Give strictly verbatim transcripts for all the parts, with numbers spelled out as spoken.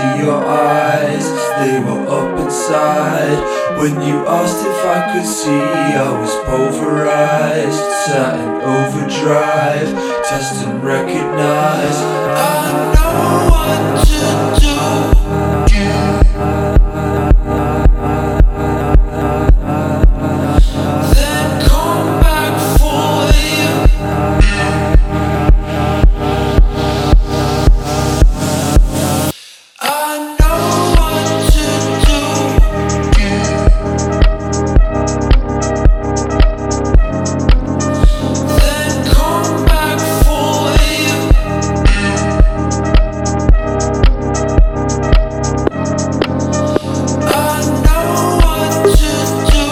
see your eyes, they were up inside. When you asked if I could see, I was pulverized. Sat in overdrive, test and recognize. I know what to do. Then come back for you. I know what to do. Then come back for you. I know what to do.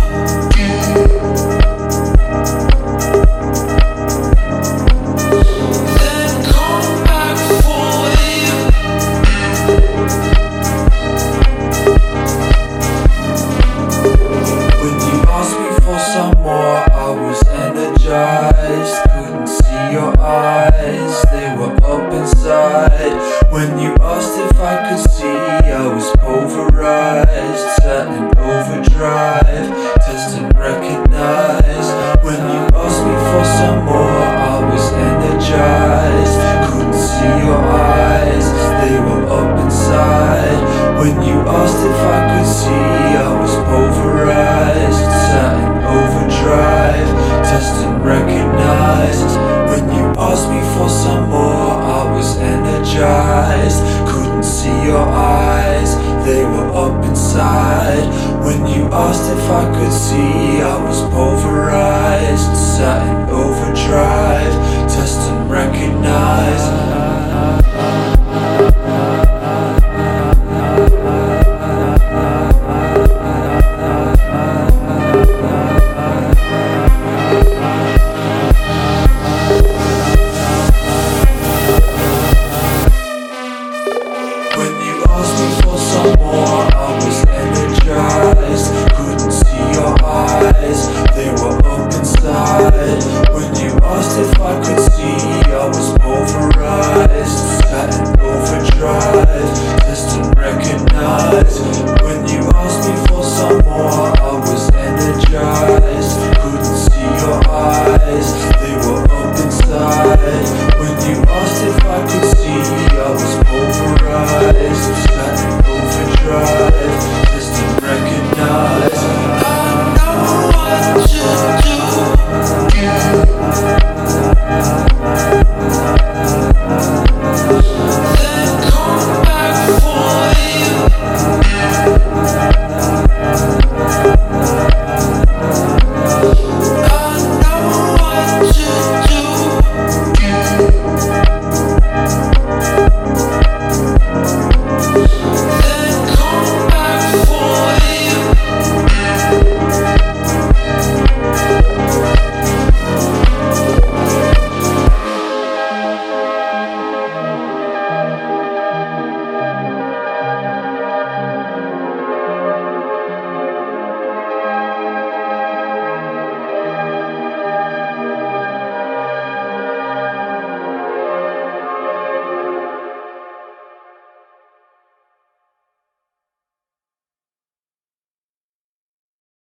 Then come back for you. When you asked me for some more, I was energized. Couldn't see your eyes, they were up inside. When you asked if I could see, I was pulverized. Sat in overdrive, test and recognize. When you asked me for some more, I was energized. Couldn't see your eyes, they were up inside. When you asked if I could see, I was pulverized. Sat in overdrive, test and recognize. When you asked me for some more, I was energized. Couldn't see your eyes, they were up inside. When you asked if I could see, I was pulverized. Sat in overdrive, test and recognize. When you asked me for some more, I was energized. Couldn't see your eyes, they were up inside. When you asked if I could see, I was pulverized. Sat in overdrive,